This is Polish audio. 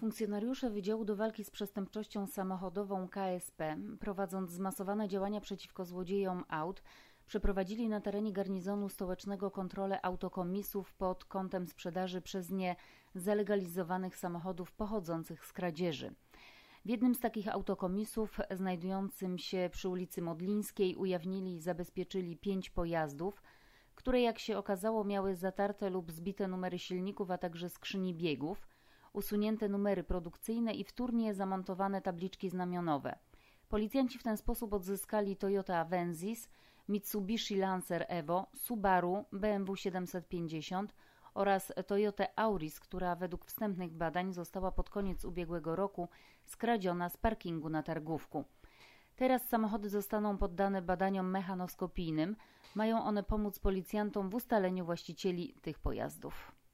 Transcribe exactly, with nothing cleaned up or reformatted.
Funkcjonariusze Wydziału do Walki z Przestępczością Samochodową K S P, prowadząc zmasowane działania przeciwko złodziejom aut, przeprowadzili na terenie garnizonu stołecznego kontrolę autokomisów pod kątem sprzedaży przez nie zalegalizowanych samochodów pochodzących z kradzieży. W jednym z takich autokomisów, znajdującym się przy ulicy Modlińskiej, ujawnili i zabezpieczyli pięć pojazdów, które, jak się okazało, miały zatarte lub zbite numery silników, a także skrzyni biegów, usunięte numery produkcyjne i wtórnie zamontowane tabliczki znamionowe. Policjanci w ten sposób odzyskali Toyota Avensis, Mitsubishi Lancer Evo, Subaru, B M W siedemset pięćdziesiąt oraz Toyotę Auris, która według wstępnych badań została pod koniec ubiegłego roku skradziona z parkingu na Targówku. Teraz samochody zostaną poddane badaniom mechanoskopijnym. Mają one pomóc policjantom w ustaleniu właścicieli tych pojazdów.